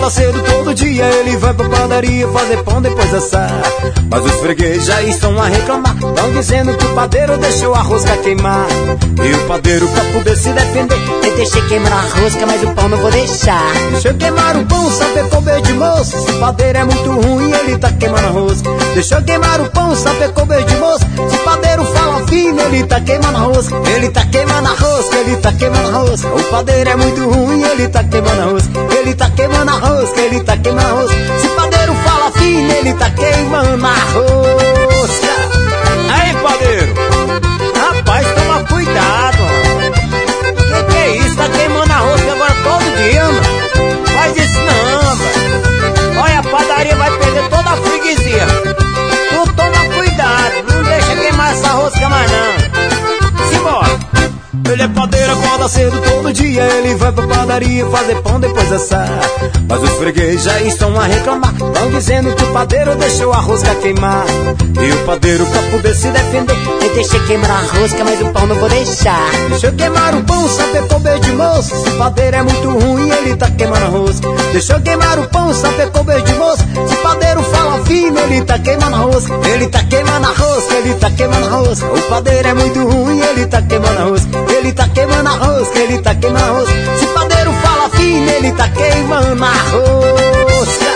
cedo todo dia, ele vai pra padaria fazer pão depois assar. Mas os freguês já estão a reclamar, estão dizendo que o padeiro deixou a rosca queimar. E o padeiro, pra poder se defender, eu deixei queimar a rosca, mas o pão não vou deixar. Deixa eu queimar o pão, saber comer de moço. Se o padeiro é muito ruim, ele tá queimando a rosca. Deixa eu queimar o pão, saber comer de moço. Se o padeiro fala fino, ele tá queimando a rosca. Ele tá queimando a rosca, ele tá queimando a rosca. O padeiro é muito ruim, ele tá queimando a rosca. Ele tá queimando a rosca, ele tá queimando a rosca. Se o padeiro fala fino, ele tá queimando a rosca. Aí, padeiro, rapaz, toma cuidado. Que é isso? Tá queimando a rosca agora todo dia, mano. Faz isso não, velho. Olha, a padaria vai perder toda a freguesia. Tu toma cuidado, não deixa queimar essa rosca mais não. Simbora. Ele é padeiro, acorda cedo todo dia, ele vai pra padaria fazer pão depois assar. Mas os freguês já estão a reclamar, estão dizendo que o padeiro deixou a rosca queimar. E o padeiro, pra poder se defender, eu deixei queimar a rosca, mas o pão não vou deixar. Deixa eu queimar o pão, saber comer de moço. Se o padeiro é muito ruim, ele tá queimando a rosca. Deixa eu queimar o pão, saber comer de moço. Se o padeiro fala fino, ele tá queimando a rosca. Ele tá queimando a rosca, ele tá queimando a rosca. O padeiro é muito ruim, ele tá queimando a rosca. Ele tá queimando a rosca, ele tá queimando a rosca. Se o padeiro fala fino, ele tá queimando a rosca.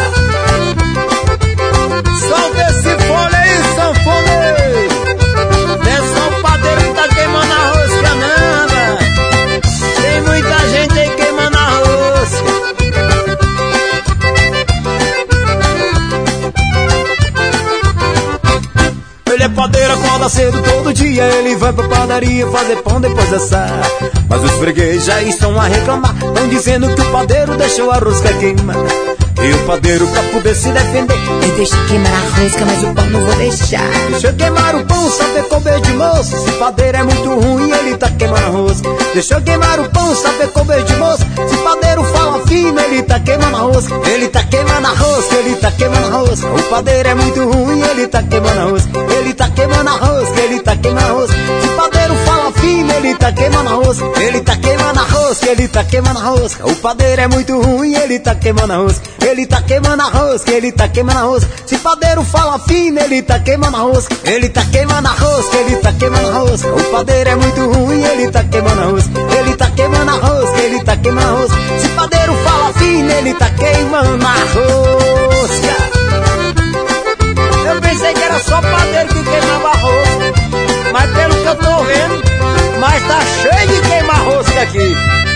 Solta esse fone aí, sanfoneiro. Não é só o padeiro que tá queimando a rosca, não, velho. Tem muita gente aí queimando a rosca. Ele é padeiro, acorda cedo todo dia, ele vai pra padaria fazer pão depois assar. Mas os freguês já estão a reclamar, estão dizendo que o padeiro deixou a rosca queimar. E o padeiro, pra poder se defender, eu deixei queimar a rosca, mas o pão não vou deixar. Deixa eu queimar o pão, saber comer de moço. Se o padeiro é muito ruim, ele tá queimando a rosca. Deixa eu queimar o pão, saber comer de moço. Se o padeiro fala fino, ele tá queimando a rosca. Ele tá queimando a rosca, ele tá queimando a rosca. O padeiro é muito ruim, ele tá queimando a rosca. Ele tá queimando a rosca, ele tá queimando a rosca. Se o padeiro fala fino, ele tá queimando a rosca. Ele tá queimando a rosca, ele tá queimando a rosca. O padeiro é muito ruim, ele tá queimando a rosca. Ele tá queimando a rosca, ele tá queimando a rosca. Se o padeiro fala fino, ele tá queimando a rosca. Ele tá queimando a rosca, ele tá queimando a rosca. O padeiro é muito ruim, ele tá queimando a rosca. Ele tá queimando a rosca, ele tá queimando a rosca. Se o padeiro fala fino, ele tá queimando a rosca. Eu pensei que era só padeiro que queimava a rosca, mas pelo que eu tô vendo, mas tá cheio de queimar rosca aqui.